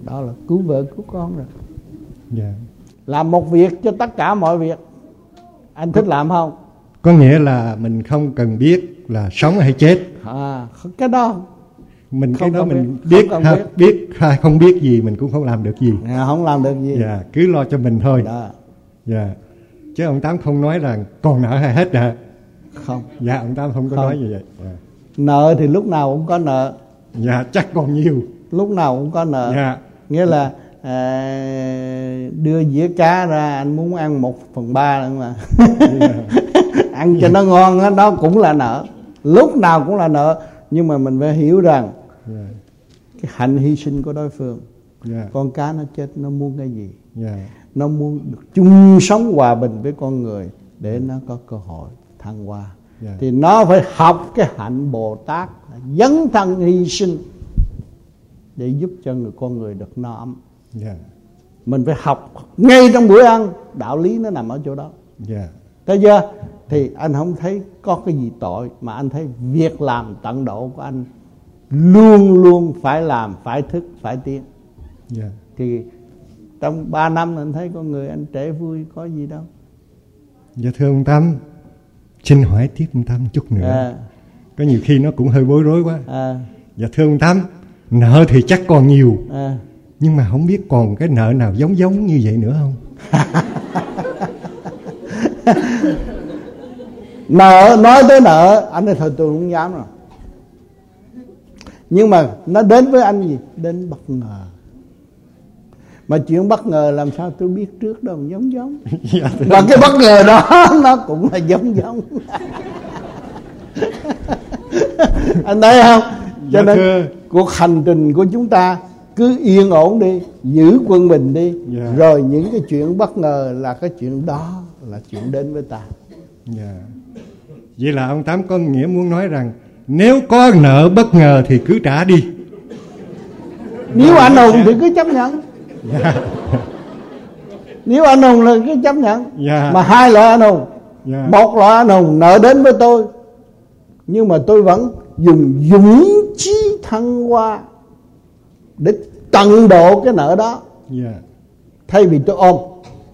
đó là cứu vợ cứu con rồi. Yeah. Làm một việc cho tất cả mọi việc. Anh thích làm không? Có nghĩa là mình không cần biết là sống hay chết. Cái đó mình không, cái đó mình biết biết hay không biết gì mình cũng không làm được gì. Không làm được gì. Dạ, cứ lo cho mình thôi. Đó. Dạ. Chứ ông Tám không nói rằng còn nợ hay hết hả? Không. Dạ, ông Tám không có nói như vậy. Dạ. Nợ thì lúc nào cũng có nợ. Dạ, chắc còn nhiều. Lúc nào cũng có nợ. Dạ. Nghĩa là đưa dĩa cá ra, anh muốn ăn 1/3 nữa mà. Ăn cho nó ngon đó, đó cũng là nợ. Lúc nào cũng là nợ. Nhưng mà mình phải hiểu rằng cái hạnh hy sinh của đối phương. Con cá nó chết, nó muốn cái gì? Nó muốn được chung sống hòa bình với con người để nó có cơ hội thăng hoa. Thì nó phải học cái hạnh Bồ Tát, dấn thân hy sinh để giúp cho con người được no ấm. Mình phải học ngay trong bữa ăn. Đạo lý nó nằm ở chỗ đó. Thấy chưa? Thì anh không thấy có cái gì tội, mà anh thấy việc làm tận độ của anh luôn luôn phải làm, phải thức, phải tiến. Thì trong 3 năm anh thấy con người anh trẻ vui, có gì đâu. Dạ thưa ông Tám, xin hỏi tiếp ông Tám một chút nữa. Có nhiều khi nó cũng hơi bối rối quá. Dạ thưa ông Tám, nợ thì chắc còn nhiều, nhưng mà không biết còn cái nợ nào giống như vậy nữa không? Nợ, nói tới nợ anh nói thôi tôi không dám rồi. Nhưng mà nó đến với anh gì? Đến bất ngờ. Mà chuyện bất ngờ làm sao tôi biết trước đâu, giống. Và cái bất ngờ đó nó cũng là giống. Anh thấy không? Cho nên cuộc hành trình của chúng ta cứ yên ổn đi, giữ quân bình đi. Rồi những cái chuyện bất ngờ là cái chuyện đó là chuyện đến với ta. Vậy là ông Tám có nghĩa muốn nói rằng nếu có nợ bất ngờ thì cứ trả đi. Nếu anh hùng thì cứ chấp nhận. Nếu anh hùng là cứ chấp nhận. Mà hai loại anh hùng. Một loại anh hùng nợ đến với tôi, nhưng mà tôi vẫn dùng dũng chí thăng hoa để tận độ cái nợ đó. Thay vì tôi ôm.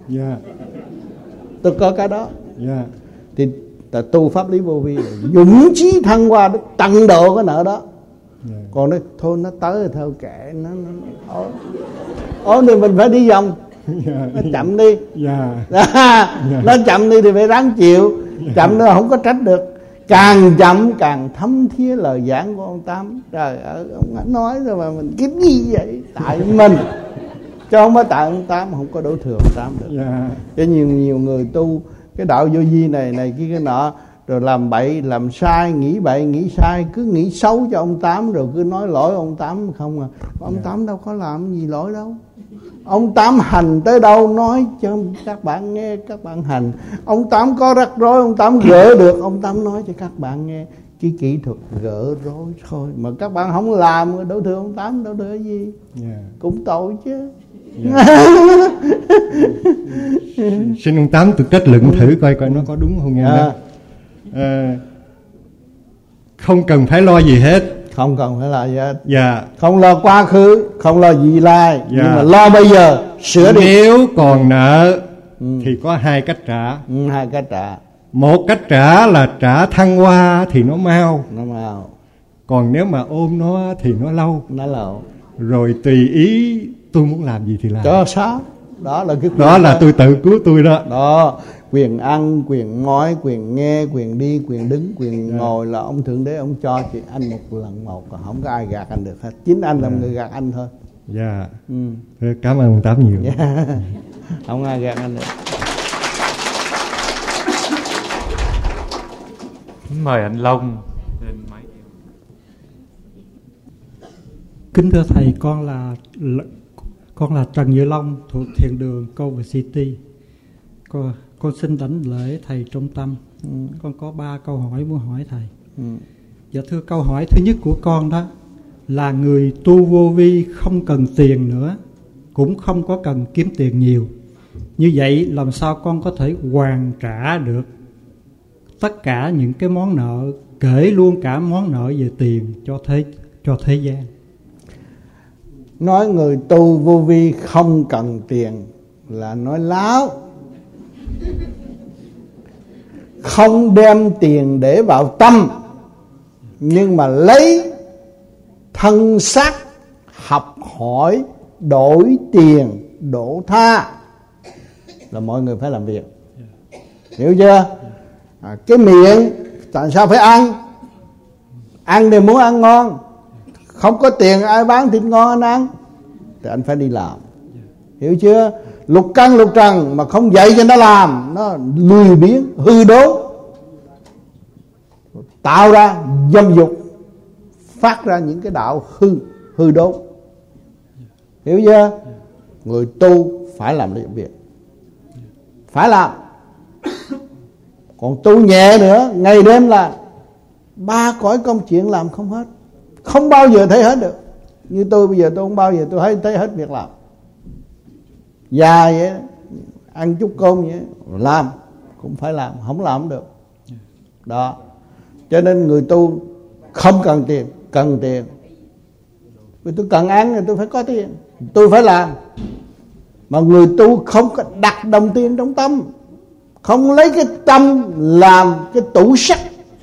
Tôi có cái đó. Thì tu pháp lý vô vi, dũng chí thăng hoa để tận độ cái nợ đó. Còn nói thôi nó tới rồi thôi kệ nó ổn thì mình phải đi vòng. Nó chậm đi. Nó chậm đi thì phải ráng chịu. Chậm nữa không có trách được. Càng chậm càng thấm thía lời giảng của ông Tám. Trời ơi, ông nói rồi mà mình kiếm gì vậy? Tại mình, chứ không phải tại ông Tám. Không có đổ thừa ông Tám được. Cho nhiều người tu cái đạo vô vi này kia cái nọ, rồi làm bậy làm sai, nghĩ bậy nghĩ sai, cứ nghĩ xấu cho ông Tám, rồi cứ nói lỗi ông Tám không à. Ông Tám đâu có làm gì lỗi đâu. Ông Tám hành tới đâu nói cho các bạn nghe, các bạn hành. Ông Tám có rắc rối, ông Tám gỡ được, ông Tám nói cho các bạn nghe. Cái kỹ thuật gỡ rối thôi. Mà các bạn không làm, đổ thừa ông Tám, đổ thừa gì? Cũng tội chứ. Xin ông Tám tự kết luận thử coi nó có đúng không nha. Không cần phải lo gì hết. Không cần phải lo gì hết. Không lo quá khứ, không lo vị lai, nhưng mà lo bây giờ, sửa đi. Nếu còn nợ thì có hai cách trả. Hai cách trả. Một cách trả là trả thăng hoa thì nó mau. Còn nếu mà ôm nó thì nó lâu. Rồi tùy ý tôi muốn làm gì thì làm. Cho sao? Đó là cái đó là tôi tự cứu tôi đó. Đó, quyền ăn, quyền nói, quyền nghe, quyền đi, quyền đứng, quyền ngồi là ông Thượng Đế ông cho chị anh một lần một, còn không có ai gạt anh được hết. Chính anh là người gạt anh thôi. Cảm ơn ông Tám nhiều. Không ai gạt anh được. Mời anh Long lên máy. Kính thưa thầy, con là Trần Như Long thuộc Thiền đường Culver City. Con xin đảnh lễ thầy trong tâm. Con có 3 câu hỏi muốn hỏi thầy. Dạ thưa, câu hỏi thứ nhất của con đó là người tu vô vi không cần tiền nữa, cũng không có cần kiếm tiền nhiều. Như vậy làm sao con có thể hoàn trả được tất cả những cái món nợ, kể luôn cả món nợ về tiền cho thế gian? Nói người tu vô vi không cần tiền là nói láo. Không đem tiền để vào tâm, nhưng mà lấy thân xác học hỏi, đổi tiền, độ tha là mọi người phải làm việc. Hiểu chưa? Cái miệng tại sao phải ăn? Ăn thì muốn ăn ngon. Không có tiền ai bán thịt ngon anh ăn thì anh phải đi làm. Hiểu chưa? Lục căn lục trần mà không dạy cho nó làm, nó lười biếng, hư đốn, tạo ra dâm dục, phát ra những cái đạo hư đốn. Hiểu chưa? Người tu phải làm việc, phải làm. Còn tu nhẹ nữa, ngày đêm là 3 cõi công chuyện làm không hết, không bao giờ thấy hết được. Như tôi bây giờ tôi không bao giờ tôi thấy hết việc làm. Già vậy, ăn chút cơm vậy, làm cũng phải làm, không làm không được. Đó. Cho nên người tu không cần tiền, cần tiền. Vì tôi cần ăn thì tôi phải có tiền, tôi phải làm. Mà người tu không có đặt đồng tiền trong tâm, không lấy cái tâm làm cái tủ sắt.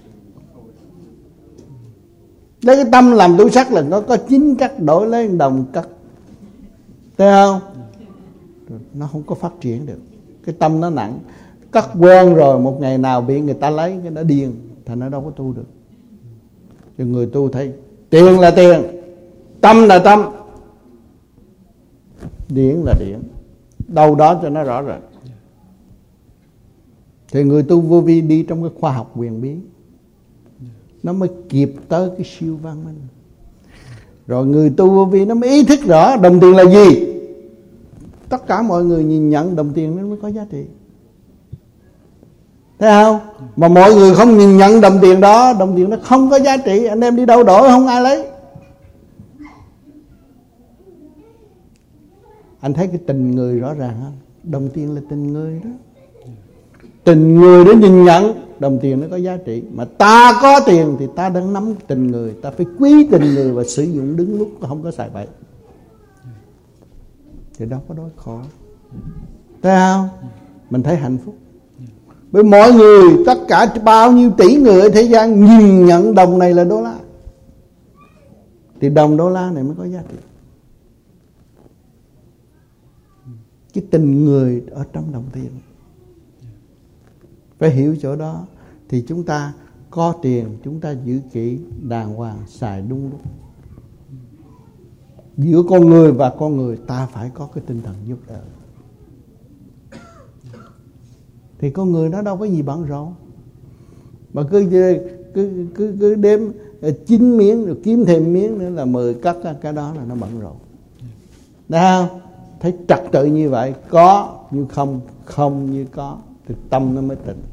Lấy cái tâm làm tủ sắt là nó có 9 cắt, đổi lấy 1 đồng cắt. Thấy không? Nó không có phát triển được. Cái tâm nó nặng, cắt quen rồi, một ngày nào bị người ta lấy cái nó điên, thành nó đâu có tu được. Cho người tu thấy tiền là tiền, tâm là tâm, điển là điển, đâu đó cho nó rõ ràng. Thì người tu vô vi đi trong cái khoa học huyền bí, nó mới kịp tới cái siêu văn minh. Rồi người tu vô vi nó mới ý thức rõ đồng tiền là gì. Tất cả mọi người nhìn nhận đồng tiền nó mới có giá trị. Thấy không? Mà mọi người không nhìn nhận đồng tiền đó, đồng tiền nó không có giá trị, anh em đi đâu đổi không ai lấy. Anh thấy cái tình người rõ ràng không? Đồng tiền là tình người đó. Tình người để nhìn nhận đồng tiền nó có giá trị. Mà ta có tiền thì ta đang nắm tình người, ta phải quý tình người và sử dụng đúng lúc, không có xài bậy. Thì đâu có đói khổ. Thấy không? Mình thấy hạnh phúc. Bởi mọi người, tất cả bao nhiêu tỷ người ở thế gian nhìn nhận đồng này là đô la, thì đồng đô la này mới có giá trị. Cái tình người ở trong đồng tiền. Phải hiểu chỗ đó thì chúng ta có tiền, chúng ta giữ kỹ đàng hoàng, xài đúng lúc. Giữa con người và con người ta phải có cái tinh thần giúp đỡ. Thì con người nó đâu có gì bận rộn, mà cứ đếm 9 miếng rồi kiếm thêm miếng nữa là 10 cắt, cái đó là nó bận rộn. Thấy không? Thấy trật tự như vậy, có như không, không như có, thì tâm nó mới tịnh.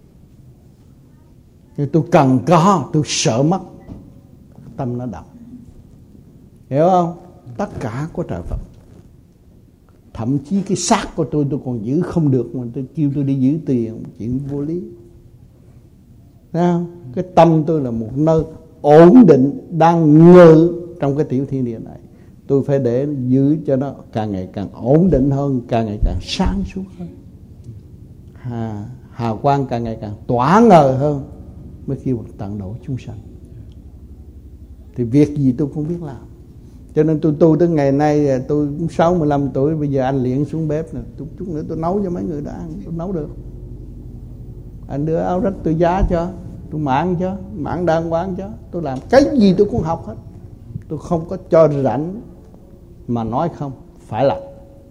Nhưng tôi cần có, tôi sợ mất, tâm nó động. Hiểu không? Tất cả có trời Phật. Thậm chí cái xác của tôi còn giữ không được, mà tôi kêu tôi đi giữ tiền, chuyện vô lý. Thấy không? Cái tâm tôi là một nơi ổn định, đang ngự trong cái tiểu thiên địa này. Tôi phải để giữ cho nó càng ngày càng ổn định hơn, càng ngày càng sáng suốt hơn, hào quang càng ngày càng tỏa ngời hơn, mới kêu tận độ chúng sanh. Thì việc gì tôi cũng biết làm. Cho nên tôi tu tới ngày nay, tôi cũng 65 tuổi, bây giờ anh luyện xuống bếp nè, chút nữa tôi nấu cho mấy người đó ăn, tôi nấu được. Anh đưa áo rách tôi giá cho, tôi mãn cho, mãn đàng hoàng cho, tôi làm cái gì tôi cũng học hết. Tôi không có cho rảnh mà nói không, phải làm.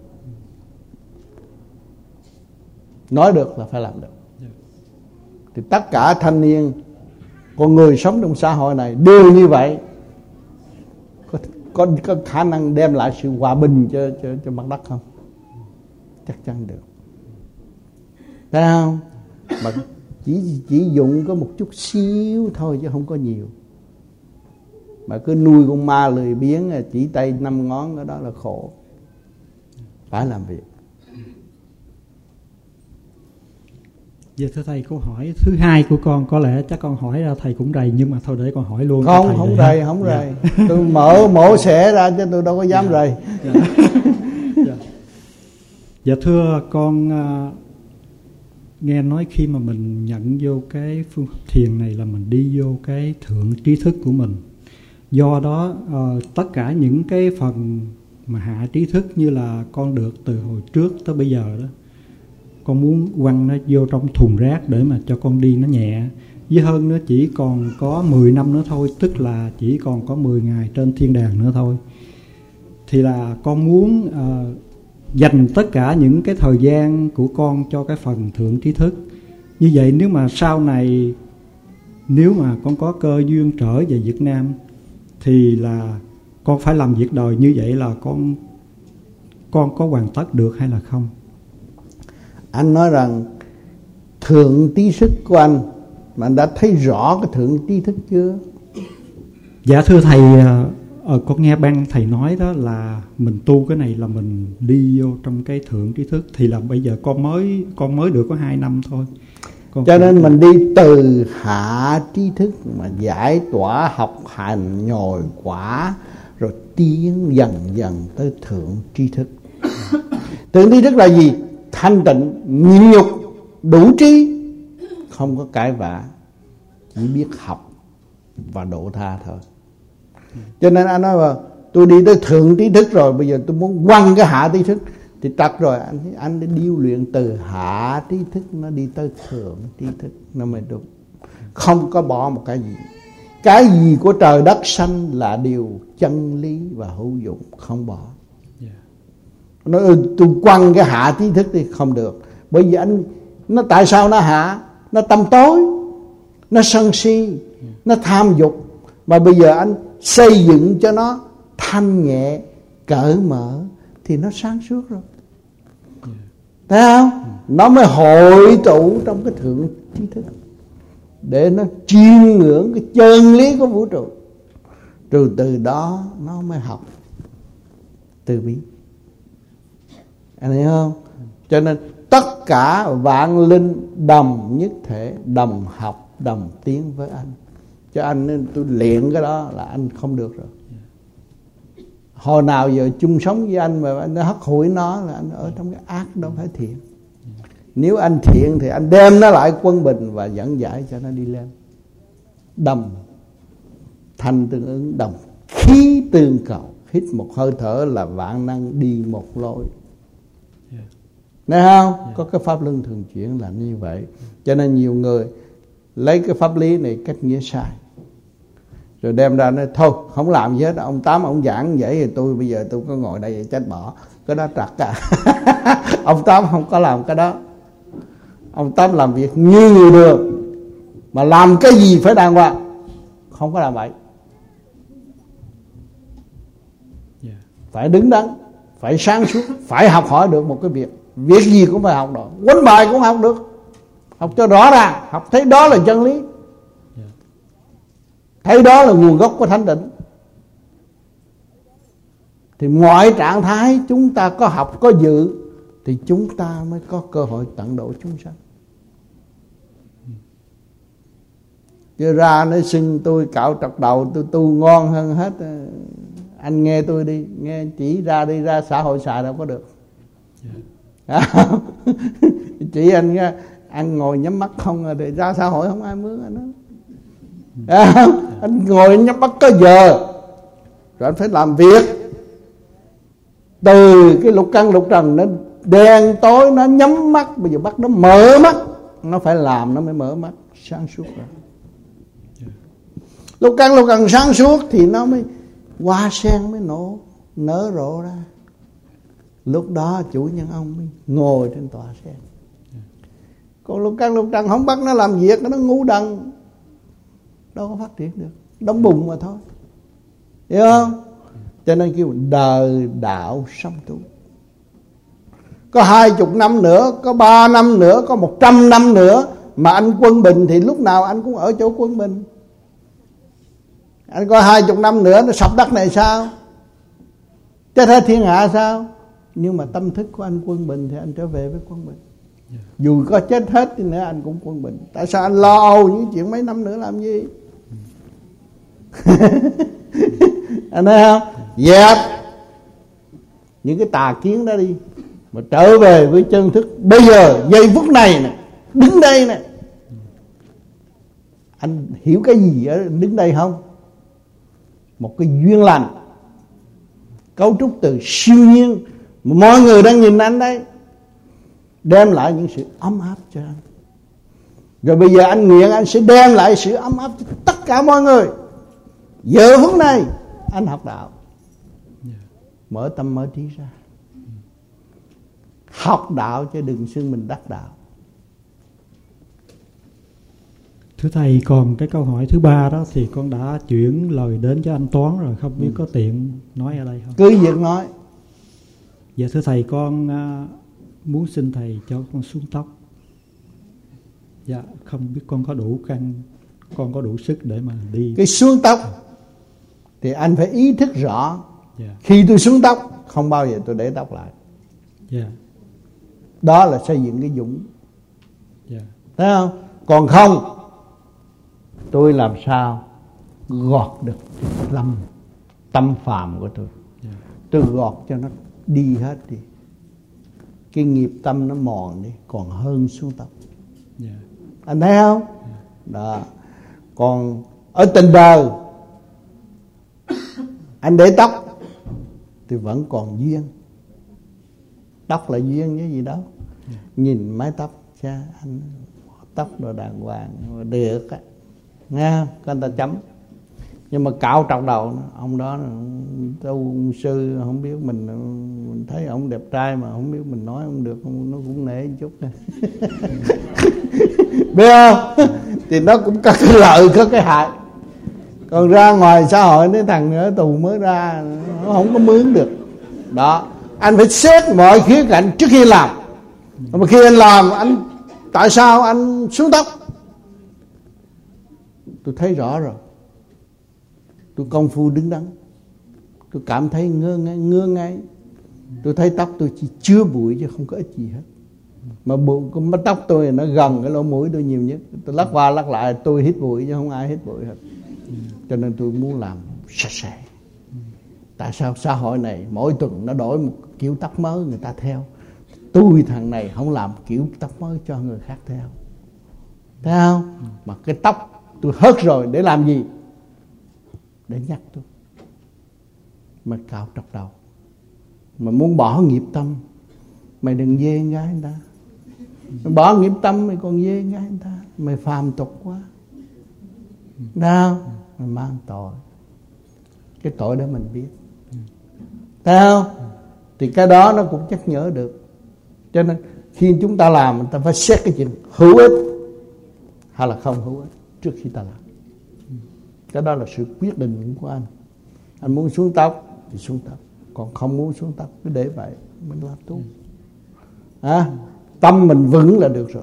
Nói được là phải làm được. Thì tất cả thanh niên, con người sống trong xã hội này đều như vậy, có khả năng đem lại sự hòa bình cho mặt đất không? Chắc chắn được. Thấy không? Mà chỉ dụng có một chút xíu thôi chứ không có nhiều. Mà cứ nuôi con ma lười biếng, chỉ tay 5 ngón đó là khổ. Phải làm việc. Dạ thưa thầy, câu hỏi thứ hai của con có lẽ chắc con hỏi ra thầy cũng rầy, nhưng mà thôi để con hỏi luôn. Không rầy. Tôi mổ xẻ ra chứ tôi đâu có dám rầy. Dạ thưa con, nghe nói khi mà mình nhận vô cái phương pháp thiền này là mình đi vô cái thượng trí thức của mình. Do đó tất cả những cái phần mà hạ trí thức như là con được từ hồi trước tới bây giờ đó, con muốn quăng nó vô trong thùng rác để mà cho con đi nó nhẹ. Với hơn nữa chỉ còn có 10 năm nữa thôi, tức là chỉ còn có 10 ngày trên thiên đàng nữa thôi. Thì là con muốn dành tất cả những cái thời gian của con cho cái phần thượng trí thức. Như vậy nếu mà sau này, nếu mà con có cơ duyên trở về Việt Nam thì là con phải làm việc đời như vậy, là con có hoàn tất được hay là không? Anh nói rằng thượng trí thức của anh, mà anh đã thấy rõ cái thượng trí thức chưa? Dạ thưa thầy, con nghe ban thầy nói đó là mình tu cái này là mình đi vô trong cái thượng trí thức. Thì là bây giờ con mới được có 2 năm thôi. Cho nên mình đi từ hạ trí thức mà giải tỏa học hành nhồi quả, rồi tiến dần dần tới thượng trí thức. Thượng trí thức là gì? Thanh tịnh, nhịn nhục, đủ trí, không có cãi vã, chỉ biết học và độ tha thôi. Cho nên anh nói là tôi đi tới thượng trí thức rồi, bây giờ tôi muốn quăng cái hạ trí thức thì trật rồi. Anh đã điêu luyện từ hạ trí thức nó đi tới thượng trí thức nó mới đúng. Không có bỏ một cái gì. Cái gì của trời đất sanh là điều chân lý và hữu dụng, không bỏ. Nó tôi quăng cái hạ trí thức thì không được. Bởi vì anh, nó tại sao nó hạ? Nó tâm tối, nó sân si, nó tham dục. Mà bây giờ anh xây dựng cho nó thanh nhẹ, cởi mở thì nó sáng suốt rồi. Thấy không? Nó mới hội tụ trong cái thượng trí thức để nó chiêm ngưỡng cái chân lý của vũ trụ. Rồi từ đó nó mới học từ bi. Anh thấy không? Cho nên tất cả vạn linh đồng nhất thể, đồng học, đồng tiến với anh. Cho anh nên tôi luyện cái đó là anh không được rồi. Hồi nào giờ chung sống với anh mà anh hất hủi nó là anh ở trong cái ác, đâu phải thiện. Nếu anh thiện thì anh đem nó lại quân bình và dẫn giải cho nó đi lên. Đồng thanh tương ứng, đồng khí tương cầu. Hít một hơi thở là vạn năng đi một lối. Thấy không? Có cái pháp luân thường chuyển là như vậy. Cho nên nhiều người lấy cái pháp lý này cách nghĩa sai, rồi đem ra nói thôi không làm gì hết. Ông Tám ông giảng vậy thì tôi bây giờ tôi có ngồi đây chết bỏ. Cái đó trật cả. Ông Tám không có làm cái đó. Ông Tám làm việc như người đường, mà làm cái gì phải đàng hoàng, không có làm vậy. Phải đứng đắn, phải sáng suốt, phải học hỏi được một cái việc. Việc gì cũng phải học được. Quánh bài cũng học được. Học cho rõ ràng, học thấy đó là chân lý, thấy đó là nguồn gốc của thanh tịnh. Thì mọi trạng thái chúng ta có học, có dự thì chúng ta mới có cơ hội tận độ chúng sanh. Chứ ra nó xưng tôi cạo trọc đầu, tôi tu ngon hơn hết. Anh nghe tôi đi, nghe chỉ ra đi, ra xã hội xài đâu có được. Chỉ anh ngồi nhắm mắt không rồi thì ra xã hội không ai mướn anh đó. Anh ngồi nhắm mắt có giờ, rồi anh phải làm việc. Từ cái lục căn lục trần nó đen tối, nó nhắm mắt, bây giờ bắt nó mở mắt. Nó phải làm nó mới mở mắt, sáng suốt rồi. Lục căn lục trần sáng suốt thì nó mới hoa sen mới nở rộ ra. Lúc đó chủ nhân ông mới ngồi trên tòa sen. Còn lục căn lục trần không bắt nó làm việc, nó ngu đần, đâu có phát triển được, đóng bụng mà thôi. Hiểu không? Cho nên kêu đời đạo song tu. Có 20 năm nữa, có 3 năm nữa, có 100 năm nữa mà anh quân bình thì lúc nào anh cũng ở chỗ quân bình. Anh có 20 năm nữa nó sập đất này sao? Chết hết thiên hạ sao? Nhưng mà tâm thức của anh quân bình thì anh trở về với quân bình. Dù có chết hết đi nữa anh cũng quân bình. Tại sao anh lo âu những chuyện mấy năm nữa làm gì? Anh thấy không? Dẹp những cái tà kiến đó đi, mà trở về với chân thức. Bây giờ giây phút này nè, đứng đây nè, anh hiểu cái gì ở đứng đây không? Một cái duyên lành cấu trúc từ siêu nhiên mà mọi người đang nhìn anh đây, đem lại những sự ấm áp cho anh. Rồi bây giờ anh nguyện anh sẽ đem lại sự ấm áp cho tất cả mọi người. Giờ phút này anh học đạo, mở tâm mở trí ra, học đạo chứ đừng xưng mình đắc đạo. Thưa Thầy, còn cái câu hỏi thứ ba đó thì con đã chuyển lời đến cho anh Toán rồi, không biết có tiện nói ở đây không? Cứ việc nói. Dạ thưa Thầy, con muốn xin Thầy cho con xuống tóc. Dạ, không biết con có đủ căn, con có đủ sức để mà đi. Cái xuống tóc thì anh phải ý thức rõ. Dạ. Khi tôi xuống tóc, không bao giờ tôi để tóc lại. Dạ. Đó là xây dựng cái dũng. Dạ. Thấy không? Còn không, tôi làm sao gọt được tâm phàm của tôi. Dạ. Tôi gọt cho nó đi hết đi. Cái nghiệp tâm nó mòn đi, còn hơn xuống tóc. Dạ. Anh thấy không? Đó. Còn ở tình đời anh để tóc thì vẫn còn duyên. Tóc là duyên với gì đâu. Nhìn mái tóc cha anh tóc rồi đàng hoàng được á, nghe không? Có người ta chấm. Nhưng mà cạo trọc đầu ông đó tu sư không biết mình thấy ông đẹp trai mà không biết mình nói không được, nó cũng nể một chút nè. Biết không? Thì nó cũng có cái lợi có cái hại. Còn ra ngoài xã hội mấy thằng ở tù mới ra nó không có mướn được. Đó, anh phải xét mọi khía cạnh trước khi làm. Mà khi anh làm, anh tại sao anh xuống tóc? Tôi thấy rõ rồi. Tôi công phu đứng đắn, tôi cảm thấy ngơ ngay. Tôi thấy tóc tôi chỉ chứa bụi chứ không có ích gì hết. Mà tóc tôi nó gần cái lỗ mũi tôi nhiều nhất. Tôi lắc qua lắc lại tôi hít bụi chứ không ai hít bụi hết. Cho nên tôi muốn làm sạch sẽ. Tại sao xã hội này mỗi tuần nó đổi một kiểu tóc mới người ta theo? Tôi thằng này không làm kiểu tóc mới cho người khác theo. Thấy không? Mà cái tóc tôi hớt rồi để làm gì? Để nhắc tôi. Mà cạo trọc đầu. Mà muốn bỏ nghiệp tâm, mày đừng dê con gái người ta. Mày bỏ nghiệp tâm mày còn dê con gái người ta. Mày phàm tục quá. Đâu? Mày mang tội. Cái tội đó mình biết. Thấy không? Thì cái đó nó cũng nhắc nhở được. Cho nên khi chúng ta làm, ta phải xét cái chuyện hữu ích hay là không hữu ích trước khi ta làm. Cái đó là sự quyết định của anh. Anh muốn xuống tóc thì xuống tóc, còn không muốn xuống tóc cứ để vậy mình làm tốt. Tâm mình vững là được rồi.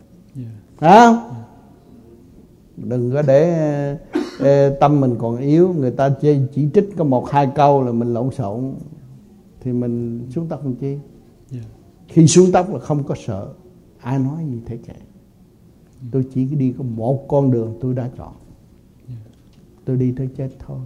Đừng có để tâm mình còn yếu, người ta chỉ trích có 1-2 câu là mình lộn xộn thì mình xuống tóc làm chi? Khi xuống tóc là không có sợ ai nói gì thế kệ. Tôi chỉ đi có một con đường tôi đã chọn, tôi đi tới chết thôi.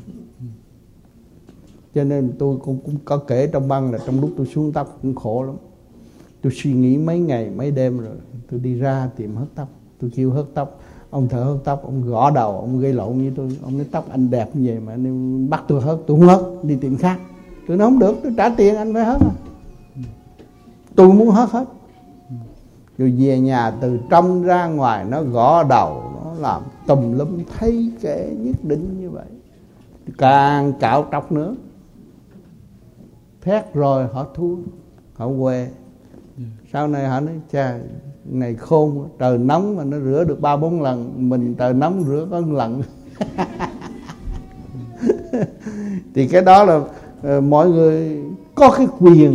Cho nên tôi cũng có kể trong băng là trong lúc tôi xuống tóc cũng khổ lắm. Tôi suy nghĩ mấy ngày mấy đêm rồi tôi đi ra tìm hớt tóc. Tôi kêu hớt tóc, ông thợ hớt tóc, ông gõ đầu, ông gây lộn với tôi. Ông nói tóc anh đẹp như vậy mà anh bắt tôi hớt, tôi không hớt, đi tìm khác. Tôi nói không được, tôi trả tiền anh phải hớt à. Tôi muốn hớt hết. Rồi về nhà từ trong ra ngoài nó gõ đầu, nó làm tùm lum, thấy kệ nhất định như vậy. Càng cạo trọc nữa. Thét rồi họ thua, họ què. Sau này họ nói cha này khôn, trời nóng mà nó rửa được 3-4 lần, mình trời nóng rửa có 1 lần. Thì cái đó là mọi người có cái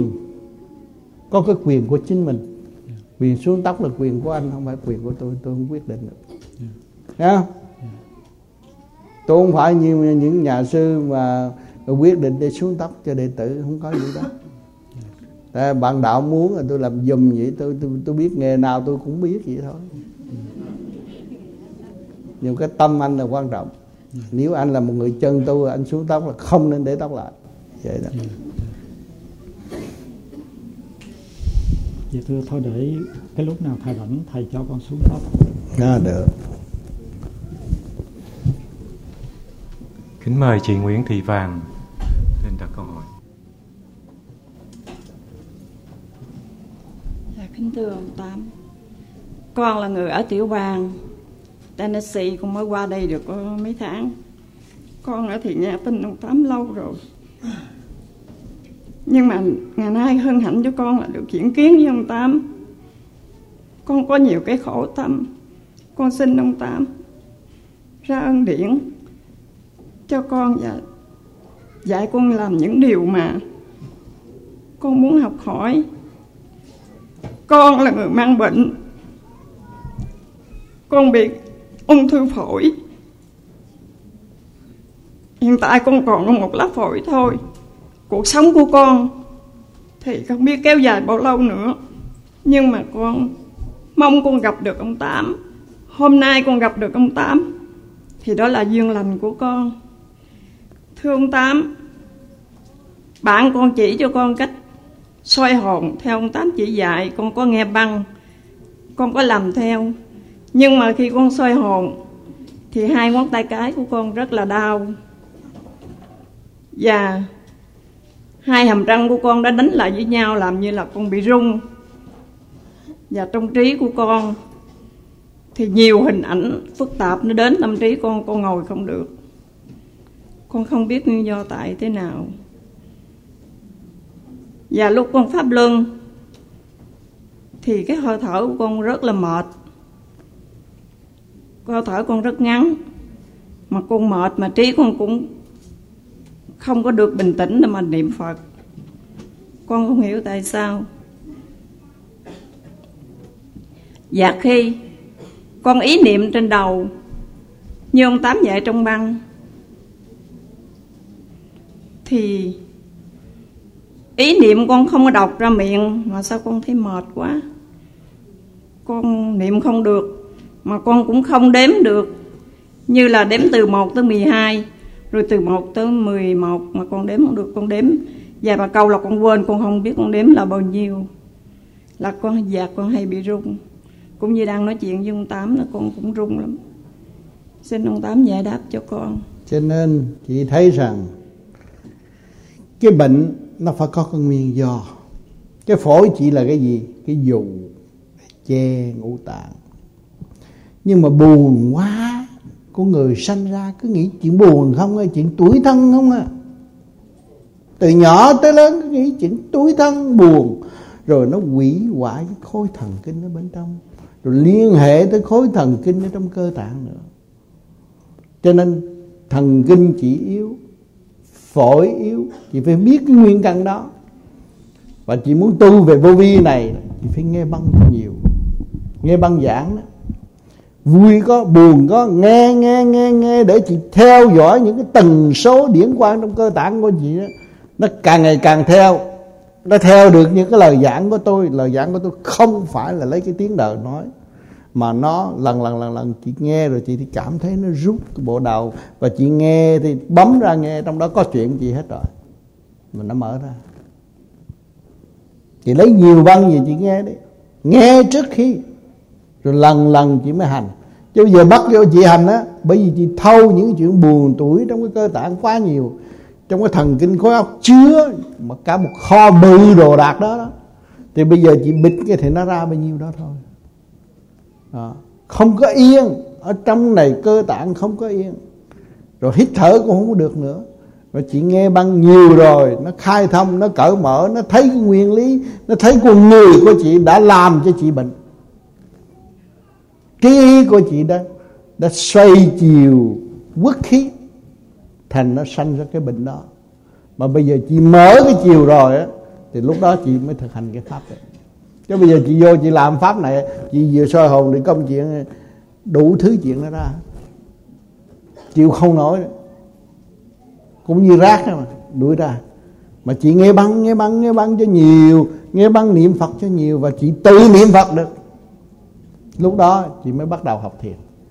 quyền của chính mình. Quyền xuống tóc là quyền của anh, không phải quyền của tôi không quyết định được. Thấy không? Tôi không phải như những nhà sư mà quyết định để xuống tóc cho đệ tử, không có gì đó. Bạn đạo muốn là tôi làm giùm vậy, tôi biết nghề nào tôi cũng biết vậy thôi. Nhưng cái tâm anh là quan trọng. Nếu anh là một người chân tu, anh xuống tóc là không nên để tóc lại. Vậy đó. Vậy thưa, thôi để cái lúc nào thầy rảnh thầy cho con xuống tóc. Được. Kính mời chị Nguyễn Thị Vàng lên đặt câu hỏi. Kính thưa ông Tám, con là người ở tiểu bang Tennessee, con mới qua đây được có mấy tháng. Con ở thì nghe tin ông Tám lâu rồi, nhưng mà ngày nay hân hạnh cho con là được diễn kiến với ông Tám. Con có nhiều cái khổ tâm, con xin ông Tám ra ân điển cho con và dạy con làm những điều mà con muốn học hỏi. Con là người mang bệnh, con bị ung thư phổi. Hiện tại con còn có một lá phổi thôi. Cuộc sống của con thì không biết kéo dài bao lâu nữa, nhưng mà con mong con gặp được ông Tám. Hôm nay con gặp được ông Tám thì đó là duyên lành của con. Thưa ông Tám, bạn con chỉ cho con cách soi hồn theo ông Tám chỉ dạy. Con có nghe băng, con có làm theo, nhưng mà khi con soi hồn thì 2 ngón tay cái của con rất là đau, và 2 hàm răng của con đã đánh lại với nhau, làm như là con bị rung. Và trong trí của con thì nhiều hình ảnh phức tạp nó đến tâm trí con ngồi không được. Con không biết nguyên do tại thế nào. Và lúc con pháp luân thì cái hơi thở của con rất là mệt. Hơi thở con rất ngắn, mà con mệt, mà trí con cũng không có được bình tĩnh để mà niệm Phật. Con không hiểu tại sao. Và khi con ý niệm trên đầu như ông Tám dạy trong băng thì ý niệm con không có đọc ra miệng, mà sao con thấy mệt quá. Con niệm không được, mà con cũng không đếm được. Như là đếm từ 1 tới 12, rồi từ 1 tới 11 mà con đếm không được. Con đếm vài ba câu là con quên, con không biết con đếm là bao nhiêu. Là con dạt, con hay bị rung. Cũng như đang nói chuyện với ông Tám là con cũng rung lắm. Xin ông Tám giải đáp cho con. Cho nên chị thấy rằng cái bệnh nó phải có cái nguyên do. Cái phổi chỉ là cái gì? Cái dù che ngũ tạng. Nhưng mà buồn quá, con người sanh ra cứ nghĩ chuyện buồn không, chuyện tủi thân không à. Từ nhỏ tới lớn cứ nghĩ chuyện tủi thân buồn, rồi nó hủy hoại cái khối thần kinh ở bên trong, rồi liên hệ tới khối thần kinh ở trong cơ tạng nữa. Cho nên thần kinh chỉ yếu, phổi yếu, chị phải biết cái nguyên căn đó. Và chị muốn tu về vô vi này, chị phải nghe băng nhiều, nghe băng giảng đó. Vui có, buồn có, nghe để chị theo dõi những cái tần số điển quang trong cơ tạng của chị đó. Nó càng ngày càng theo, nó theo được những cái lời giảng của tôi. Lời giảng của tôi không phải là lấy cái tiếng đời nói, mà nó lần chị nghe rồi chị thì cảm thấy nó rút cái bộ đầu, và chị nghe thì bấm ra nghe, trong đó có chuyện chị hết rồi, mà nó mở ra. Chị lấy nhiều băng gì chị nghe đấy, nghe trước khi, rồi lần chị mới hành. Chứ bây giờ bắt vô chị hành á, bởi vì chị thâu những chuyện buồn tủi trong cái cơ tạng quá nhiều, trong cái thần kinh khối óc chứa mà cả một kho bự đồ đạc đó. Thì bây giờ chị bịt cái thì nó ra bao nhiêu đó thôi. Đó. Không có yên, ở trong này cơ tạng không có yên, rồi hít thở cũng không có được nữa. Rồi chị nghe băng nhiều rồi, nó khai thông, nó cởi mở, nó thấy cái nguyên lý, nó thấy con người của chị đã làm cho chị bệnh. Trí ý của chị đã xoay chiều quốc khí, thành nó sanh ra cái bệnh đó. Mà bây giờ chị mở cái chiều rồi á, thì lúc đó chị mới thực hành cái pháp này. Chứ bây giờ chị vô chị làm pháp này, chị vừa soi hồn thì công chuyện đủ thứ chuyện nó ra, chịu không nổi, cũng như rác đó mà đuổi ra. Mà chị nghe băng cho nhiều, nghe băng niệm Phật cho nhiều, và chị tự niệm Phật được. Lúc đó chị mới bắt đầu học thiền,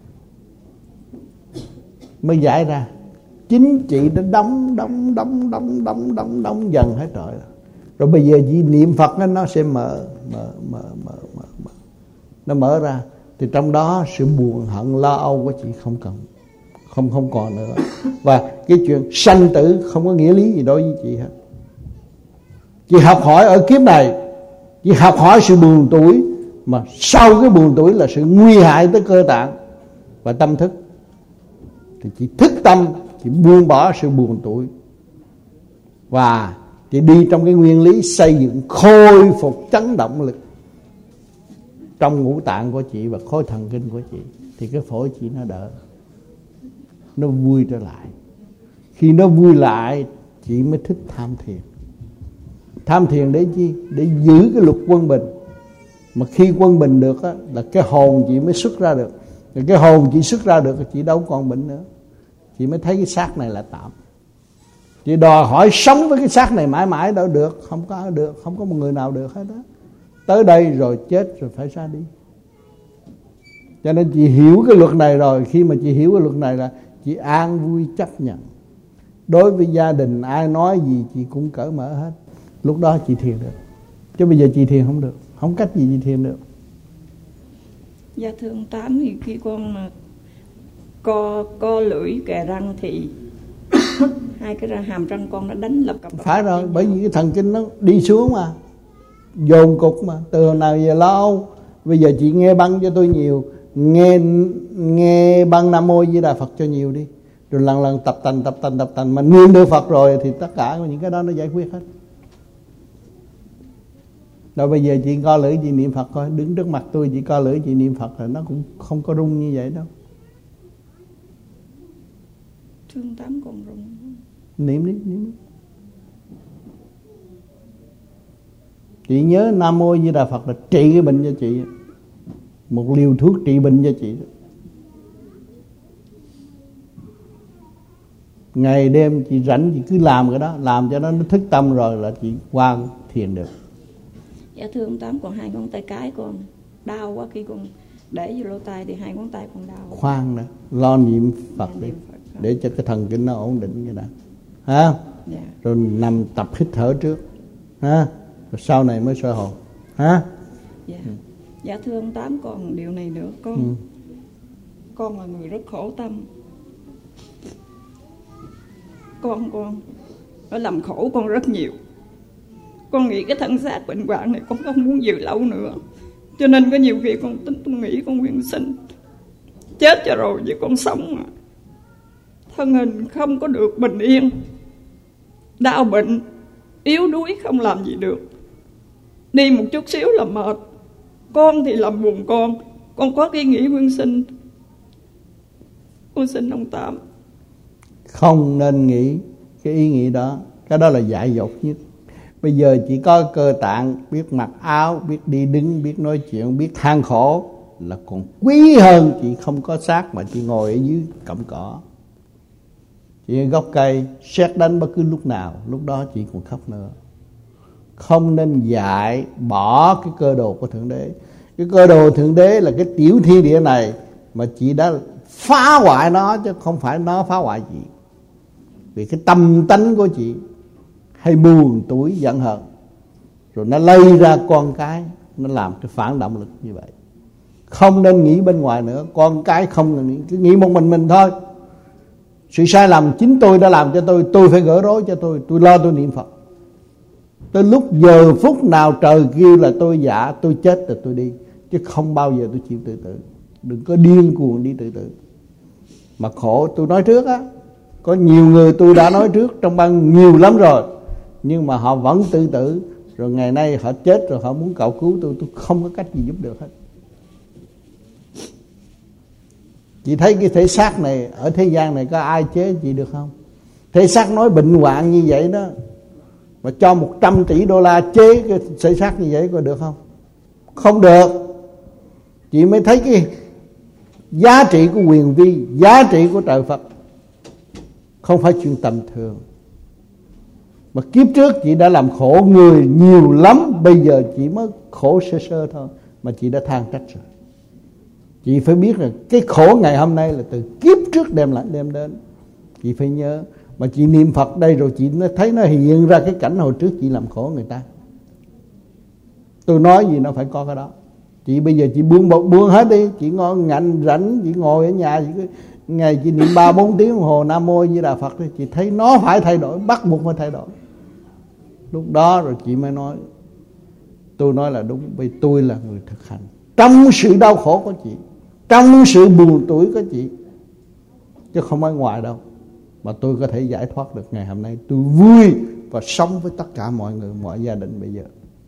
mới giải ra. Chính chị đã đóng dần hết rồi. Rồi bây giờ chị niệm Phật nó sẽ nó mở ra. Thì trong đó sự buồn hận lo âu của chị không còn nữa. Và cái chuyện sanh tử không có nghĩa lý gì đối với chị hết. Chị học hỏi ở kiếp này, chị học hỏi sự buồn tuổi, mà sau cái buồn tuổi là sự nguy hại tới cơ tạng và tâm thức. Thì chị thức tâm, chị buông bỏ sự buồn tuổi, và chị đi trong cái nguyên lý xây dựng khôi phục chấn động lực trong ngũ tạng của chị và khối thần kinh của chị. Thì cái phổi chị nó đỡ, nó vui trở lại. Khi nó vui lại, chị mới thích tham thiền. Tham thiền để chi? Để giữ cái luật quân bình. Mà khi quân bình được á, là cái hồn chị mới xuất ra được. Rồi cái hồn chị xuất ra được, chị đâu còn bệnh nữa. Chị mới thấy cái xác này là tạm. Chị đòi hỏi sống với cái xác này mãi mãi đâu được. Không có một người nào được hết đó. Tới đây rồi chết rồi phải ra đi. Cho nên chị hiểu cái luật này rồi. Khi mà chị hiểu cái luật này là chị an vui chấp nhận. Đối với gia đình ai nói gì chị cũng cởi mở hết. Lúc đó chị thiền được. Chứ bây giờ chị thiền không được. Không cách gì chị thiền được. Dạ thưa ông Tám, thì khi con mà co lưỡi kè răng thì hai cái hàm răng con nó đánh lập cập. Phải rồi, bởi vì cái thần kinh nó đi xuống mà, dồn cục mà. Từ hồi nào giờ lâu. Bây giờ chị nghe băng cho tôi nhiều, nghe băng Nam Mô Di Đà Phật cho nhiều đi. Rồi lần tập tành. Mà niệm được Phật rồi thì tất cả những cái đó nó giải quyết hết. Rồi bây giờ chị co lưỡi chị niệm Phật coi. Đứng trước mặt tôi chị co lưỡi chị niệm Phật rồi nó cũng không có rung như vậy đâu. Thương Tám còn rung. Niệm đi. Chị nhớ Nam Mô Di Đà Phật là trị cái bệnh cho chị. Một liều thuốc trị bệnh cho chị. Ngày đêm chị rảnh chị cứ làm cái đó. Làm cho nó thức tâm rồi là chị qua thiền được. Dạ thưa ông Tám, còn hai ngón tay cái con đau quá, khi con để vô lỗ tai thì hai ngón tay con đau. Khoan đã, lo niệm Phật đi, để cho cái thần kinh nó ổn định như đó, ha. Dạ. Rồi nằm tập hít thở trước, ha. Rồi sau này mới soi hồn, ha. Dạ. Dạ thưa ông Tám, còn điều này nữa, con là người rất khổ tâm. Con nó làm khổ con rất nhiều. Con nghĩ cái thân xác bệnh hoạn này con không muốn giữ lâu nữa. Cho nên có nhiều khi con tính tôi nghĩ con nguyện sinh. Chết cho rồi chứ con sống mà. Thân hình không có được bình yên. Đau bệnh, yếu đuối không làm gì được. Đi một chút xíu là mệt. Con thì làm buồn con có cái nghĩ nguyện sinh. Con xin ông Tám. Không nên nghĩ cái ý nghĩ đó. Cái đó là dại dột nhất. Bây giờ chỉ có cơ tạng, biết mặc áo, biết đi đứng, biết nói chuyện, biết than khổ là còn quý hơn chị không có xác mà chị ngồi ở dưới cọng cỏ. Chị ở gốc cây, sét đánh bất cứ lúc nào, lúc đó chị còn khóc nữa. Không nên dại bỏ cái cơ đồ của Thượng Đế. Cái cơ đồ Thượng Đế là cái tiểu thiên địa này mà chị đã phá hoại nó chứ không phải nó phá hoại chị. Vì cái tâm tánh của chị hay buồn tuổi giận hờn, rồi nó lây ra con cái, nó làm cái phản động lực như vậy. Không nên nghĩ bên ngoài nữa. Con cái không nên nghĩ, cứ nghĩ một mình thôi. Sự sai lầm chính tôi đã làm cho tôi phải gỡ rối cho tôi lo tôi niệm Phật. Tới lúc giờ phút nào trời kêu là tôi dạ, tôi chết rồi tôi đi, chứ không bao giờ tôi chịu tự tử. Đừng có điên cuồng đi tự tử. Mà khổ, tôi nói trước á, có nhiều người tôi đã nói trước trong bang nhiều lắm rồi, nhưng mà họ vẫn tự tử. Rồi ngày nay họ chết rồi họ muốn cầu cứu tôi không có cách gì giúp được hết. Chị thấy cái thể xác này ở thế gian này có ai chế chị được không? Thể xác nói bệnh hoạn như vậy đó, mà cho 100 tỷ đô la chế cái thể xác như vậy có được không? Không được. Chị mới thấy cái giá trị của quyền vi, giá trị của trời Phật không phải chuyện tầm thường. Mà kiếp trước chị đã làm khổ người nhiều lắm, bây giờ chị mới khổ sơ sơ thôi mà chị đã than trách rồi. Chị phải biết là cái khổ ngày hôm nay là từ kiếp trước đem đến. Chị phải nhớ. Mà chị niệm Phật đây rồi chị thấy nó hiện ra cái cảnh hồi trước chị làm khổ người ta. Tôi nói gì nó phải có cái đó. Chị bây giờ chị buông hết đi. Chị ngồi ngạnh rảnh, chị ngồi ở nhà, ngày chị niệm 3-4 tiếng đồng hồ Nam Mô Di Đà Phật đi, chị thấy nó phải thay đổi, bắt buộc phải thay đổi. Lúc đó rồi chị mới nói, tôi nói là đúng, vì tôi là người thực hành trong sự đau khổ của chị, trong sự buồn tuổi của chị, chứ không phải ngoài đâu. Mà tôi có thể giải thoát được ngày hôm nay. Tôi vui và sống với tất cả mọi người, mọi gia đình bây giờ.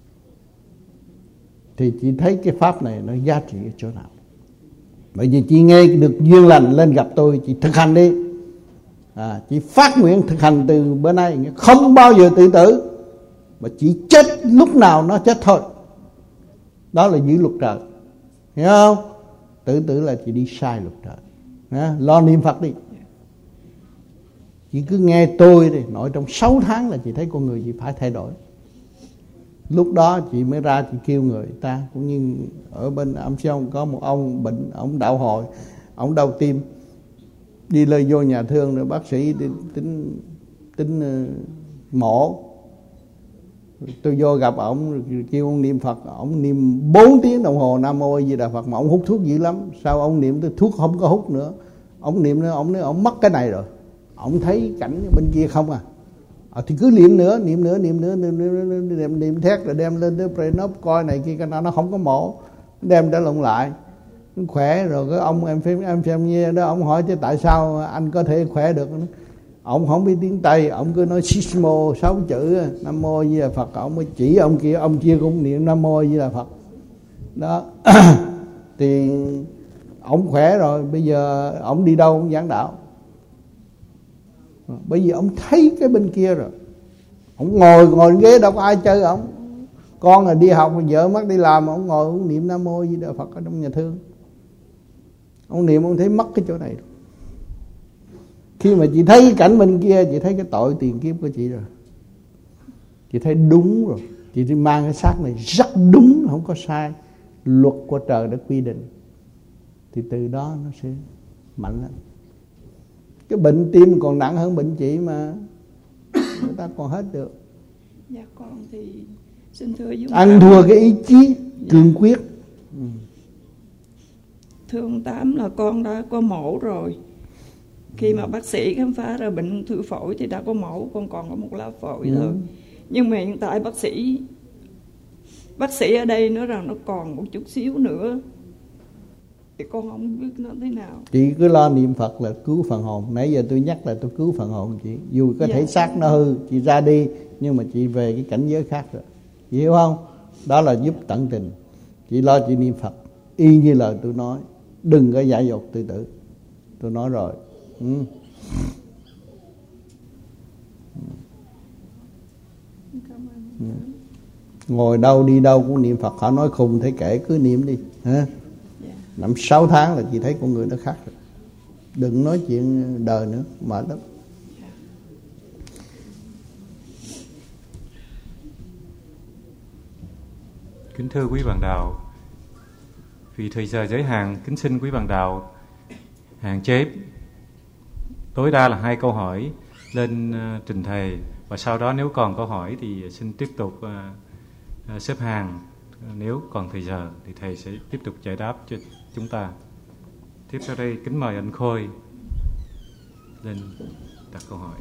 Thì chị thấy cái pháp này nó giá trị ở chỗ nào? Bởi vì chị nghe được duyên lành lên gặp tôi, chị thực hành đi. Chị phát nguyện thực hành từ bữa nay, không bao giờ tự tử, mà chỉ chết lúc nào nó chết thôi. Đó là giữ luật trời, hiểu không? Tự tử là chị đi sai luật trời. Lo niệm Phật đi. Chị cứ nghe tôi đi, nói trong 6 tháng là chị thấy con người chị phải thay đổi. Lúc đó chị mới ra chị kêu người ta. Cũng như ở bên Âm Sơn có một ông bệnh, ông đạo hồi, ông đau tim, đi lên vô nhà thương rồi bác sĩ tính mổ. Tôi vô gặp ông kêu ông niệm Phật, ông niệm 4 tiếng đồng hồ Nam Mô Di Đà Phật mà ông hút thuốc dữ lắm. Sao ông niệm tới thuốc không có hút nữa, ông niệm nữa, ông nói ông mất cái này rồi, ông thấy cảnh bên kia không à. Thì cứ niệm nữa thét rồi đem lên tới Prenop coi này kia, nó không có mổ, đem trở lộn lại khỏe rồi. Cái ông em xem như đó, ông hỏi chứ tại sao anh có thể khỏe được? Ông không biết tiếng Tây, ông cứ nói Sismo 6 chữ Nam Mô Di Đà Phật, ông mới chỉ ông kia cũng niệm Nam Mô Di Đà Phật đó. Thì ông khỏe rồi, bây giờ ông đi đâu ông giảng đạo, bởi vì ông thấy cái bên kia rồi. Ông ngồi ghế đâu có ai chơi ông. Con là đi học, vợ mất đi làm, ông ngồi ông niệm Nam Mô Di Đà Phật ở trong nhà thương. Ông niệm ông thấy mất cái chỗ này. Khi mà chị thấy cái cảnh bên kia, chị thấy cái tội tiền kiếp của chị rồi, chị thấy đúng rồi. Chị đi mang cái xác này rất đúng, không có sai. Luật của trời đã quy định. Thì từ đó nó sẽ mạnh lên. Cái bệnh tim còn nặng hơn bệnh chị mà người ta còn hết được. Dạ con thì xin thưa với ăn thua cái ý chí cương quyết. Thưa ông Tám là con đã có mổ rồi. Khi mà bác sĩ khám phá ra bệnh ung thư phổi thì đã có mổ, con còn có một lá phổi thôi. Nhưng mà hiện tại bác sĩ ở đây nói rằng nó còn một chút xíu nữa, thì con không biết nó thế nào. Chị cứ lo niệm Phật là cứu phần hồn. Nãy giờ tôi nhắc là tôi cứu phần hồn chị. Dù có thể xác nó hư, chị ra đi, nhưng mà chị về cái cảnh giới khác rồi. Chị hiểu không? Đó là giúp tận tình. Chị lo chị niệm Phật y như lời tôi nói. Đừng có dại dột tự tử. Tôi nói rồi. Ngồi đâu đi đâu cũng niệm Phật. Họ nói khùng thấy kể, cứ niệm đi ha. 5-6 tháng là chị thấy con người nó khác rồi. Đừng nói chuyện đời nữa, mệt lắm. Kính thưa quý bạn đạo, vì thời giờ giới hạn, kính xin quý bạn đạo hạn chế tối đa là 2 câu hỏi lên trình thầy, và sau đó nếu còn câu hỏi thì xin tiếp tục xếp hàng. Nếu còn thời giờ thì thầy sẽ tiếp tục giải đáp cho chúng ta. Tiếp sau đây kính mời anh Khôi lên đặt câu hỏi.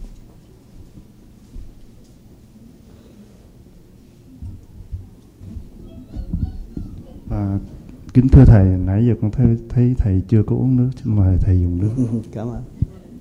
Kính thưa thầy, nãy giờ con thấy thầy chưa có uống nước, xin mời thầy dùng nước. Cảm ơn.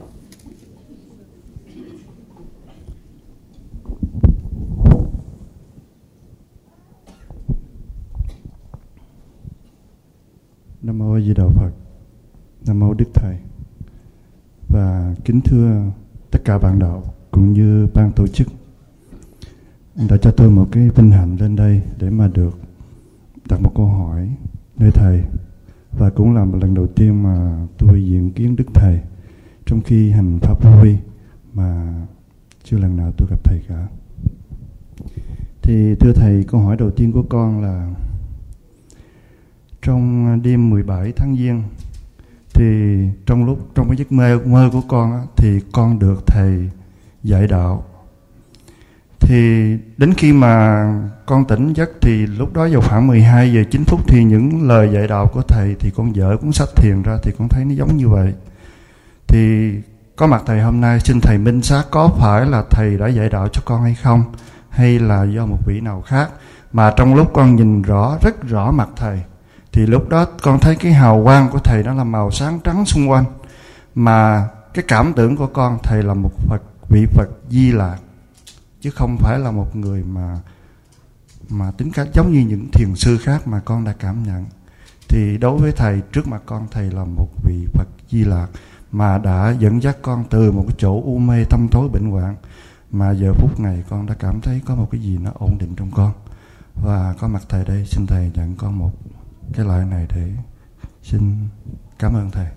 Nam Mô Di Đà Phật. Nam Mô Đức Thầy. Và kính thưa tất cả bạn đạo cũng như ban tổ chức đã cho tôi một cái vinh hạnh lên đây để mà được đặt một câu hỏi nơi thầy. Và cũng là một lần đầu tiên mà tôi diện kiến Đức Thầy trong khi hành Pháp Vô Vi, mà chưa lần nào tôi gặp thầy cả. Thì thưa thầy, câu hỏi đầu tiên của con là trong đêm 17 tháng Giêng, thì trong cái giấc mơ của con thì con được thầy dạy đạo. Thì đến khi mà con tỉnh giấc thì lúc đó vào khoảng 12 giờ 9 phút thì những lời dạy đạo của thầy thì con dở cuốn sách thiền ra thì con thấy nó giống như vậy. Thì có mặt thầy hôm nay, xin thầy minh xác có phải là thầy đã dạy đạo cho con hay không, hay là do một vị nào khác. Mà trong lúc con nhìn rất rõ mặt thầy thì lúc đó con thấy cái hào quang của thầy đó là màu sáng trắng xung quanh. Mà cái cảm tưởng của con, thầy là một vị Phật Di Lạc, chứ không phải là một người mà tính cách giống như những thiền sư khác mà con đã cảm nhận. Thì đối với thầy, trước mặt con, thầy là một vị Phật Di Lạc mà đã dẫn dắt con từ một cái chỗ u mê tăm tối bệnh hoạn, mà giờ phút này con đã cảm thấy có một cái gì nó ổn định trong con. Và có mặt thầy đây, xin thầy nhận con một cái lời này để xin cảm ơn thầy.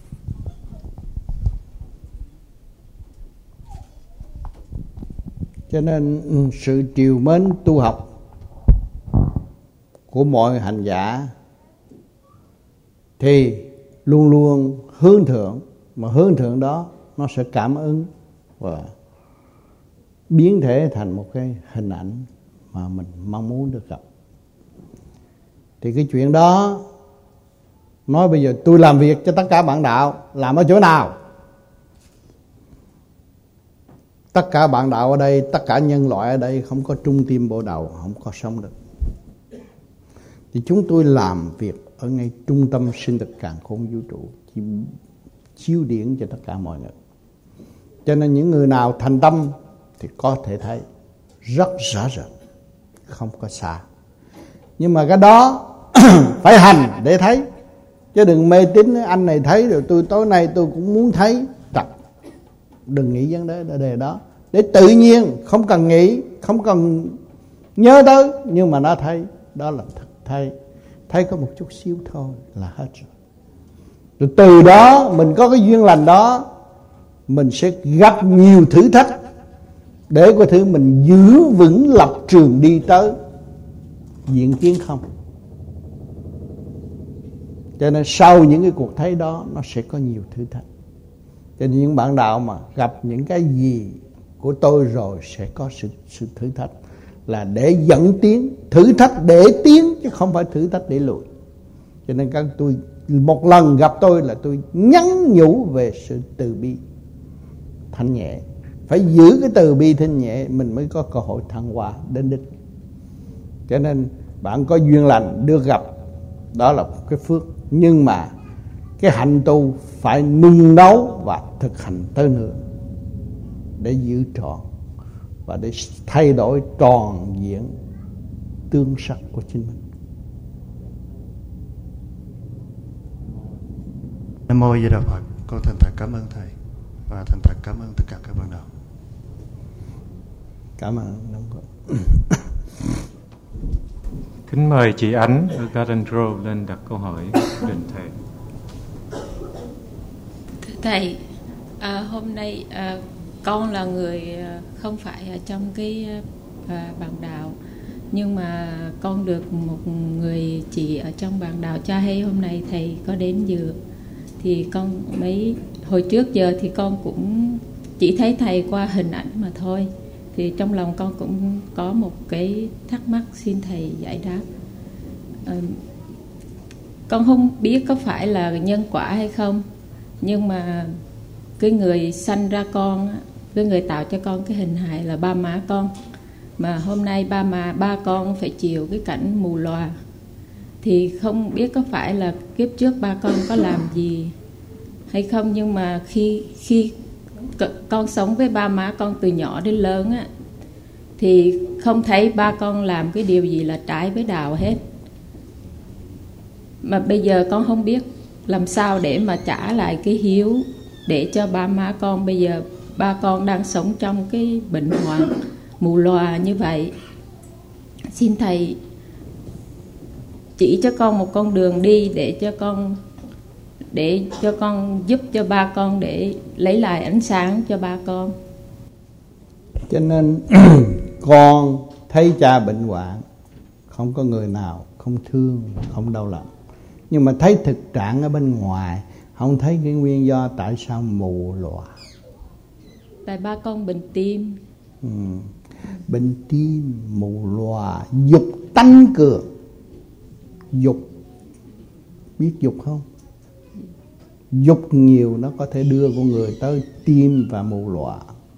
Cho nên sự trìu mến tu học của mọi hành giả thì luôn luôn hướng thượng, mà hướng thượng đó nó sẽ cảm ứng và biến thể thành một cái hình ảnh mà mình mong muốn được gặp. Thì cái chuyện đó, nói bây giờ tôi làm việc cho tất cả bạn đạo, làm ở chỗ nào? Tất cả bạn đạo ở đây, tất cả nhân loại ở đây không có trung tim bộ đầu, không có sống được. Thì chúng tôi làm việc ở ngay trung tâm sinh lực càn khôn vũ trụ, chỉ chiếu điển cho tất cả mọi người. Cho nên những người nào thành tâm thì có thể thấy rất rõ rệt, không có xa. Nhưng mà cái đó phải hành để thấy, chứ đừng mê tín anh này thấy rồi tôi tối nay tôi cũng muốn thấy. Đừng nghĩ vấn đề đó, để tự nhiên, không cần nghĩ, không cần nhớ tới, nhưng mà nó thấy. Đó là thực thấy có một chút xíu thôi là hết rồi. Rồi từ đó mình có cái duyên lành đó, mình sẽ gặp nhiều thử thách để có thứ mình giữ vững lập trường đi tới diện kiến không. Cho nên sau những cái cuộc thấy đó, nó sẽ có nhiều thử thách. Cho nên những bạn đạo mà gặp những cái gì của tôi rồi sẽ có sự thử thách, là để dẫn tiến, thử thách để tiến, chứ không phải thử thách để lùi. Cho nên các tôi một lần gặp tôi là tôi nhắn nhủ về sự từ bi thanh nhẹ. Phải giữ cái từ bi thanh nhẹ mình mới có cơ hội thăng hoa đến đích. Cho nên bạn có duyên lành được gặp, đó là cái phước. Nhưng mà cái hạnh tu phải nung nấu và thực hành tới nữa để giữ trọn và để thay đổi toàn diện tương sắc của chính mình. Nam mô Di Đà Phật. Con thành thật cảm ơn thầy và thành thật cảm ơn tất cả các bạn đạo. Cảm ơn. Kính mời chị Ánh ở Garden Grove lên đặt câu hỏi trình thầy. Thưa thầy, hôm nay con là người không phải ở trong cái bạn đạo, nhưng mà con được một người chị ở trong bạn đạo cho hay hôm nay thầy có đến dự. Thì con hồi trước giờ thì con cũng chỉ thấy thầy qua hình ảnh mà thôi. Thì trong lòng con cũng có một cái thắc mắc xin thầy giải đáp. Con không biết có phải là nhân quả hay không, nhưng mà cái người sanh ra con, cái người tạo cho con cái hình hài là ba má con. Mà hôm nay ba con phải chịu cái cảnh mù lòa. Thì không biết có phải là kiếp trước ba con có làm gì hay không. Nhưng mà khi con sống với ba má con từ nhỏ đến lớn á, thì không thấy ba con làm cái điều gì là trái với đạo hết. Mà bây giờ con không biết làm sao để mà trả lại cái hiếu để cho ba má con. Bây giờ ba con đang sống trong cái bệnh hoạn mù lòa như vậy. Xin thầy chỉ cho con một con đường đi để cho con giúp cho ba con, để lấy lại ánh sáng cho ba con. Cho nên con thấy cha bệnh hoạn, không có người nào không thương, không đau lòng. Nhưng mà thấy thực trạng ở bên ngoài, không thấy cái nguyên do tại sao mù lòa. Tại ba con bệnh tim. Bệnh tim, mù lòa, dục tăng cường. Dục, biết dục không? Dục nhiều nó có thể đưa con người tới tim và mù lòa.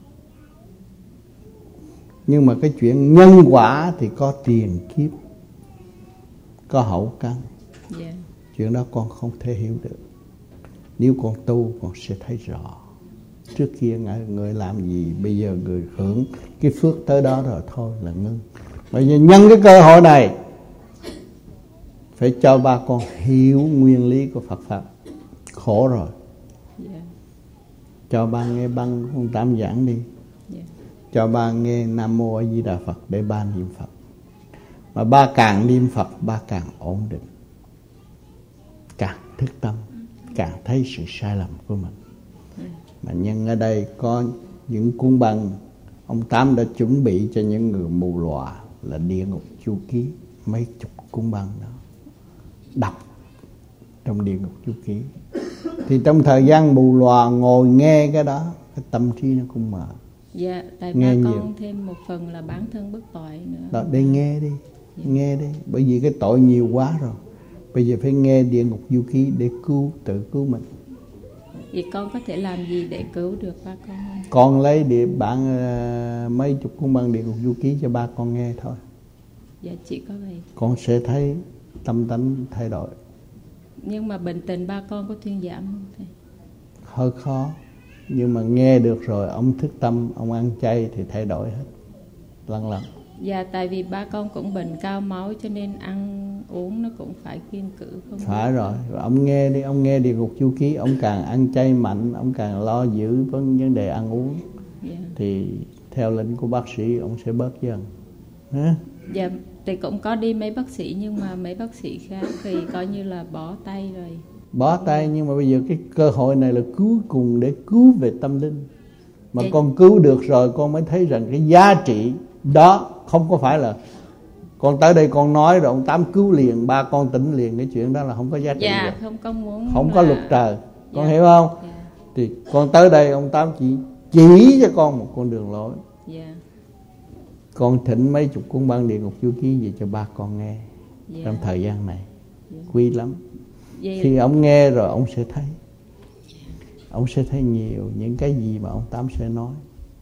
Nhưng mà cái chuyện nhân quả thì có tiền kiếp, có hậu căn. Chuyện đó con không thể hiểu được. Nếu con tu con sẽ thấy rõ. Trước kia người làm gì, bây giờ người hưởng cái phước tới đó rồi thôi là ngưng. Bây giờ nhân cái cơ hội này phải cho ba con hiểu nguyên lý của Phật Pháp. Khổ rồi. Cho ba nghe băng ông Tám giảng đi. Cho ba nghe Nam Mô A Di Đà Phật để ba niệm Phật. Mà ba càng niệm Phật ba càng ổn định, càng thức tâm, càng thấy sự sai lầm của mình. Mà nhân ở đây có những cuốn băng ông Tám đã chuẩn bị cho những người mù lòa là Địa Ngục Chu Ký, mấy chục cuốn băng đó đọc trong Địa Ngục Chu Ký. Thì trong thời gian mù lòa ngồi nghe cái đó, cái tâm trí nó cũng mở. Dạ, tại nghe ba nhiều. con thêm một phần là bản thân bất tội nữa. Đó, để nghe đi, nghe đi. Bởi vì cái tội nhiều quá rồi. Bây giờ phải nghe Địa Ngục Du Ký để tự cứu mình. Vậy con có thể làm gì để cứu được ba con không? Con lấy mấy chục cuốn băng Địa Ngục Du Ký cho ba con nghe thôi. Dạ, chỉ có vậy. Con sẽ thấy tâm tánh thay đổi. Nhưng mà bệnh tình ba con có thuyên giảm không thầy? Hơi khó. Nhưng mà nghe được rồi, ông thức tâm, ông ăn chay thì thay đổi hết. Lần. Dạ, tại vì ba con cũng bệnh cao máu cho nên ăn uống nó cũng phải kiêng cữ. Phải rồi, ông nghe đi, ông nghe Địa Ngục Chu Ký, ông càng ăn chay mạnh, ông càng lo giữ vấn đề ăn uống. Thì theo lệnh của bác sĩ, ông sẽ bớt dần. Hả? Dạ, thì cũng có đi mấy bác sĩ nhưng mà mấy bác sĩ khác thì coi như là bỏ tay rồi. Bỏ tay, nhưng mà bây giờ cái cơ hội này là cuối cùng để cứu về tâm linh. Mà con cứu được rồi con mới thấy rằng cái giá trị đó không có phải là con tới đây con nói rồi ông Tám cứu liền, ba con tỉnh liền, cái chuyện đó là không có giá trị. Dạ, rồi. không có muốn, không có luật trời. Con hiểu không? Thì con tới đây ông Tám chỉ cho con một con đường lối. Con thỉnh mấy chục cuốn băng Địa Ngục Du Ký về cho ba con nghe trong thời gian này. Quý lắm. Khi ông nghe rồi ông sẽ thấy. Ông sẽ thấy nhiều những cái gì mà ông Tám sẽ nói.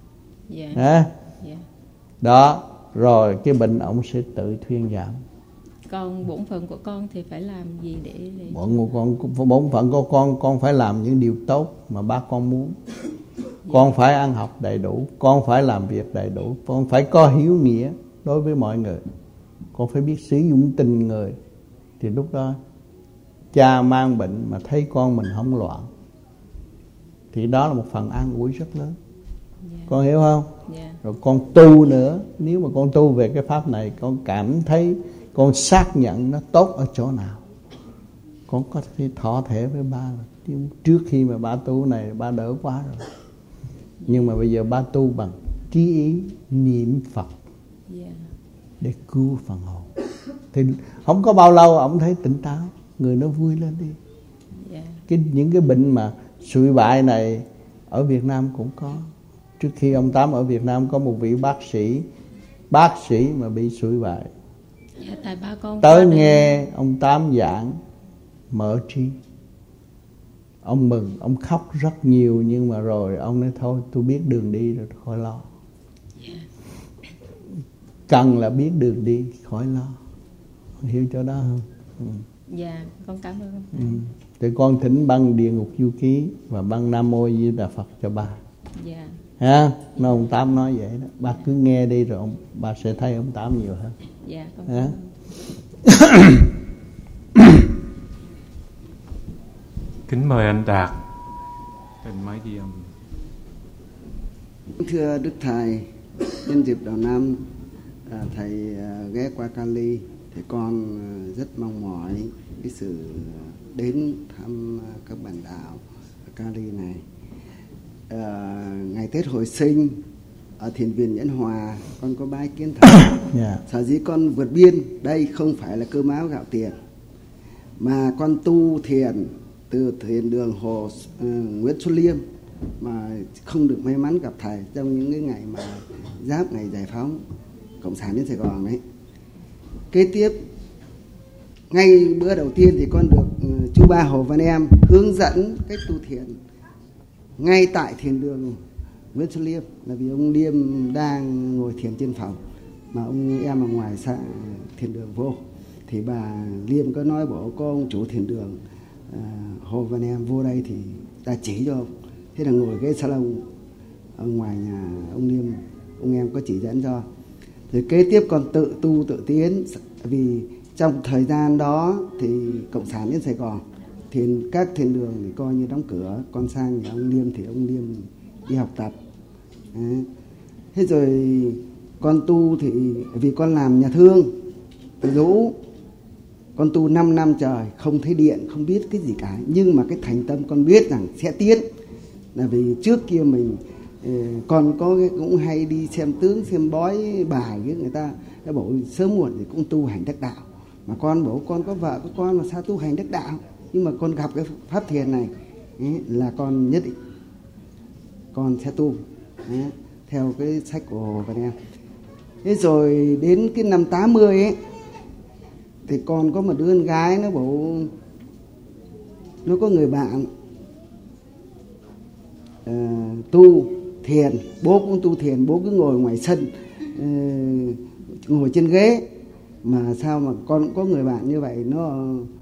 Đó, rồi cái bệnh ông sẽ tự thuyên giảm. Còn bổn phận của con thì phải làm gì để bổn phận của con phải làm những điều tốt mà ba con muốn. Con phải ăn học đầy đủ, con phải làm việc đầy đủ, con phải có hiếu nghĩa đối với mọi người, con phải biết sử dụng tình người. Thì lúc đó cha mang bệnh mà thấy con mình không loạn thì đó là một phần an ủi rất lớn. Con hiểu không? Rồi con tu nữa. Nếu mà con tu về cái pháp này, con cảm thấy, con xác nhận nó tốt ở chỗ nào, con có thể thọ thể với ba. Trước khi mà ba tu này ba đỡ quá rồi. Nhưng mà bây giờ ba tu bằng trí ý niệm Phật để cứu phần hồn. Thì không có bao lâu ông thấy tỉnh táo, người nó vui lên đi. Những cái bệnh mà sụi bại này ở Việt Nam cũng có. Trước khi ông Tám ở Việt Nam có một vị bác sĩ mà bị sụi bại. Tại ba con tới nghe ông Tám giảng mở trí. Ông mừng, ông khóc rất nhiều. Nhưng mà rồi ông nói thôi tôi biết đường đi rồi, khỏi lo. Cần là biết đường đi, khỏi lo. Hiểu chỗ đó không? Dạ, con cảm ơn ông. Thì con thỉnh băng Địa Ngục Du Ký và băng Nam Mô Di Đà Phật cho ba. Ha? Nó ông Tám nói vậy đó. Ba cứ nghe đi rồi ba sẽ thấy ông Tám nhiều hơn. Dạ, con ha? Kính mời anh Đạt trên máy ghi âm. Thưa Đức Thầy, nhân dịp đầu năm Thầy ghé qua Cali thì con rất mong mỏi cái sự đến thăm các bạn đạo ở Cali này. Ngày Tết Hồi Sinh ở thiền viện Nhẫn Hòa con có bái kiến thầy. Sở dĩ con vượt biên đây không phải là cơm áo gạo tiền, mà con tu thiền từ thiền đường Hồ Nguyễn Xuân Liêm mà không được may mắn gặp thầy trong những cái ngày mà giáp ngày giải phóng Cộng sản đến Sài Gòn đấy. Kế tiếp, ngay bữa đầu tiên thì con được chú Ba Hồ Văn Em hướng dẫn cách tu thiền ngay tại thiền đường Nguyễn Xuân Liêm, là vì ông Liêm đang ngồi thiền trên phòng mà ông em ở ngoài xa thiền đường vô, thì bà Liêm có nói bảo có ông chủ thiền đường Hồ Văn Em vô đây thì ta chỉ cho ông. Thế là ngồi cái salon ở ngoài nhà ông Liêm, ông em có chỉ dẫn cho. Rồi kế tiếp con tự tu tự tiến, vì trong thời gian đó thì Cộng sản đến Sài Gòn, các thiền đường thì coi như đóng cửa, con sang nhà ông Liêm thì ông Liêm đi học tập. Đấy. Thế rồi con tu thì vì con làm nhà thương từ Dũ, con tu 5 năm trời không thấy điện, không biết cái gì cả, nhưng mà cái thành tâm con biết rằng sẽ tiến, là vì trước kia mình còn có cái cũng hay đi xem tướng xem bói bài với người ta bảo sớm muộn thì cũng tu hành đắc đạo, mà con bảo con có vợ có con mà sao tu hành đắc đạo, nhưng mà con gặp cái pháp thiền này là con nhất định con sẽ tu theo cái sách của Hồ Văn Em. Thế rồi đến cái năm 80 ấy thì con có một đứa con gái, nó bảo nó có người bạn tu thiền, bố cũng tu thiền, bố cứ ngồi ngoài sân ngồi trên ghế, mà sao mà con cũng có người bạn như vậy,